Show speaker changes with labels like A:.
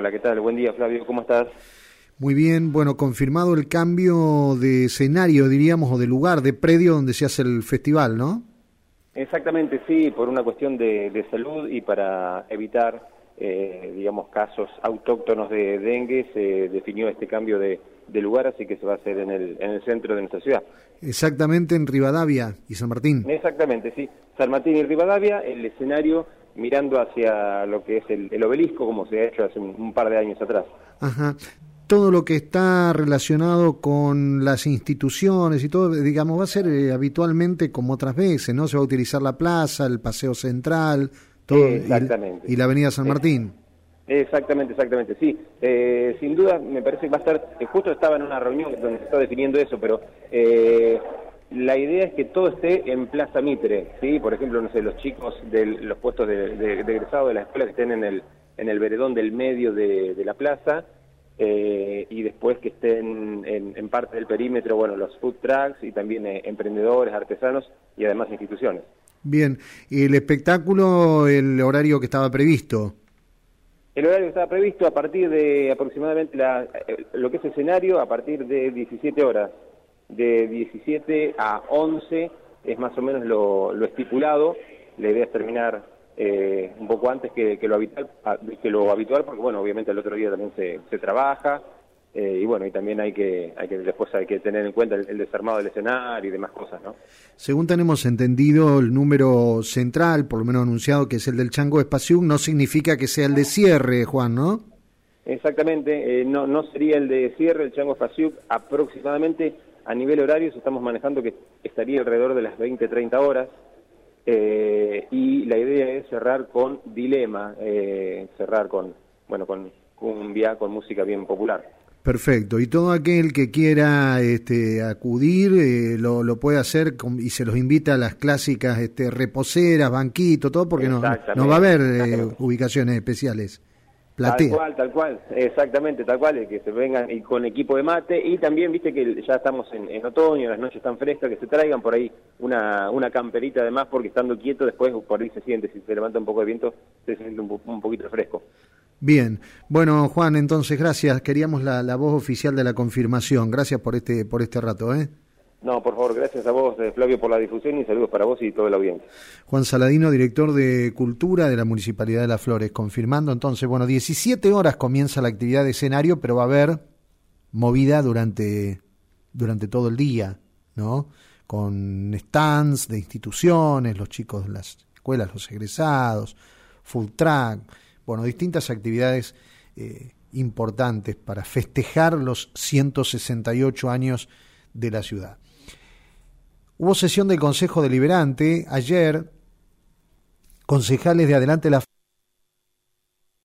A: Hola, ¿qué tal? Buen día, Flavio, ¿cómo estás?
B: Muy bien, bueno, confirmado el cambio de escenario, diríamos, o de lugar, de predio donde se hace el festival, ¿no?
A: Exactamente, sí, por una cuestión de salud y para evitar, digamos, casos autóctonos de dengue, se definió este cambio de lugar, así que se va a hacer en el centro de nuestra ciudad.
B: Exactamente, en Rivadavia y San Martín.
A: Exactamente, sí. San Martín y Rivadavia, el escenario mirando hacia lo que es el obelisco, como se ha hecho hace un par de años atrás.
B: Ajá. Todo lo que está relacionado con las instituciones y todo, digamos, va a ser habitualmente como otras veces, ¿no? Se va a utilizar la plaza, el paseo central, todo,
A: Exactamente.
B: y la avenida San Martín.
A: Exactamente, sí. Sin duda, me parece que va a estar, justo estaba en una reunión donde se está definiendo eso, pero la idea es que todo esté en Plaza Mitre, ¿sí? Por ejemplo, no sé, los chicos de los puestos de egresado de las escuelas que estén en el veredón del medio de la plaza, y después que estén en parte del perímetro, bueno, los food trucks y también emprendedores, artesanos y además instituciones.
B: Bien, y el espectáculo, el horario que estaba previsto.
A: El horario que estaba previsto a partir de aproximadamente lo que es escenario, a partir de 17 horas. De 17 a 11 es más o menos lo estipulado. La idea es terminar un poco antes que lo habitual, porque bueno, obviamente el otro día también se trabaja, y bueno, y también después hay que tener en cuenta el desarmado del escenario y demás cosas, ¿no?
B: Según tenemos entendido, el número central, por lo menos anunciado, que es el del Chango Espacium, no significa que sea el de cierre, Juan, ¿no?
A: Exactamente, no sería el de cierre, el Chango Espacium. Aproximadamente a nivel horario estamos manejando que estaría alrededor de las 20-30 horas, y la idea es cerrar con Dilema, cerrar con cumbia, con música bien popular.
B: Perfecto, y todo aquel que quiera acudir lo puede hacer y se los invita a las clásicas reposeras, banquitos, todo, porque no va a haber ubicaciones especiales. Platea.
A: Tal cual, exactamente, tal cual, que se vengan y con equipo de mate, y también, viste que ya estamos en otoño, las noches están frescas, que se traigan por ahí una camperita además, porque estando quieto después por ahí se siente, si se levanta un poco de viento, se siente un poquito fresco.
B: Bien, bueno, Juan, entonces gracias, queríamos la voz oficial de la confirmación, gracias por este rato, ¿eh?
A: No, por favor, gracias a vos, Flavio, por la difusión, y saludos para vos y todo el audiencia.
B: Juan Saladino, director de Cultura de la Municipalidad de Las Flores, confirmando entonces, bueno, 17 horas comienza la actividad de escenario, pero va a haber movida durante todo el día, ¿no? Con stands de instituciones, los chicos de las escuelas, los egresados, food truck, bueno, distintas actividades importantes para festejar los 168 años de la ciudad. Hubo sesión del Consejo Deliberante ayer, concejales de Adelante la